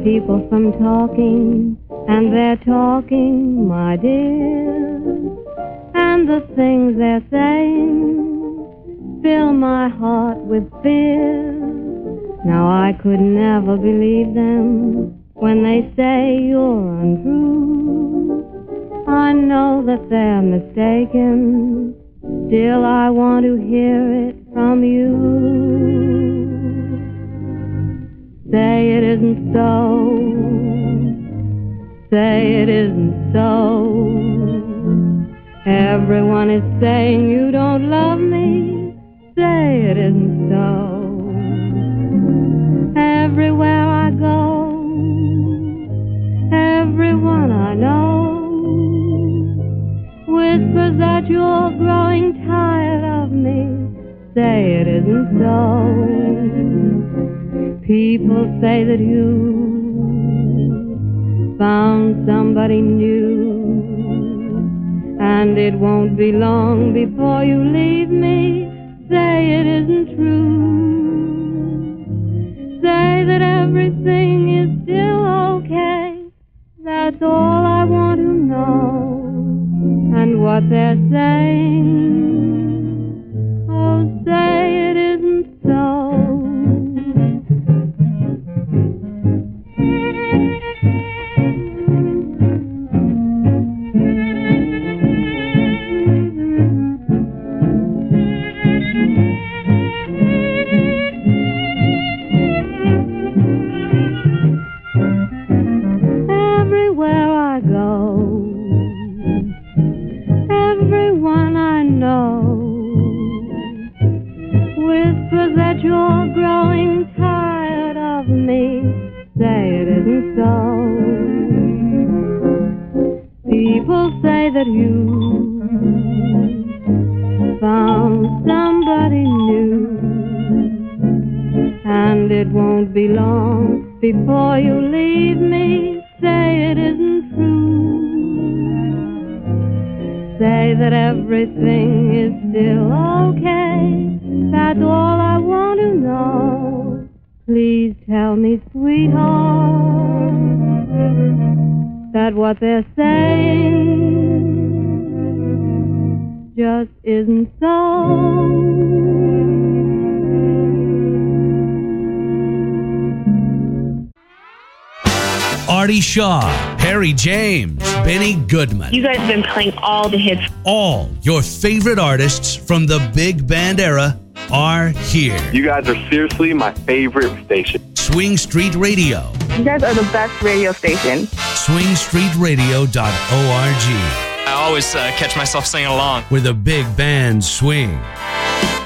people from talking, and they're talking, my dear, and the things they're saying fill my heart with fear. Now I could never believe them when they say you're untrue. I know that they're mistaken, still I want to hear it from you. Say it isn't so, say it isn't so. Everyone is saying you don't love me, say it isn't so. Everywhere I go, everyone I know whispers that you're growing tired of me, say it isn't so. People say that you found somebody new, and it won't be long before you leave me, say it isn't true. Say that everything is still okay, that's all I want to know. And what they're saying, oh, say it isn't so. You're growing tired of me, say it isn't so. People say that you found somebody new, and it won't be long before you leave me, say it isn't true. Say that everything is still okay, that's all I want to know. Please tell me, sweetheart, that what they're saying just isn't so. Artie Shaw, Harry James, Benny Goodman. You guys have been playing all the hits. All your favorite artists from the big band era are here. You guys are seriously my favorite station. Swing Street Radio. You guys are the best radio station. SwingStreetRadio.org. I always catch myself singing along. Where the big bands swing.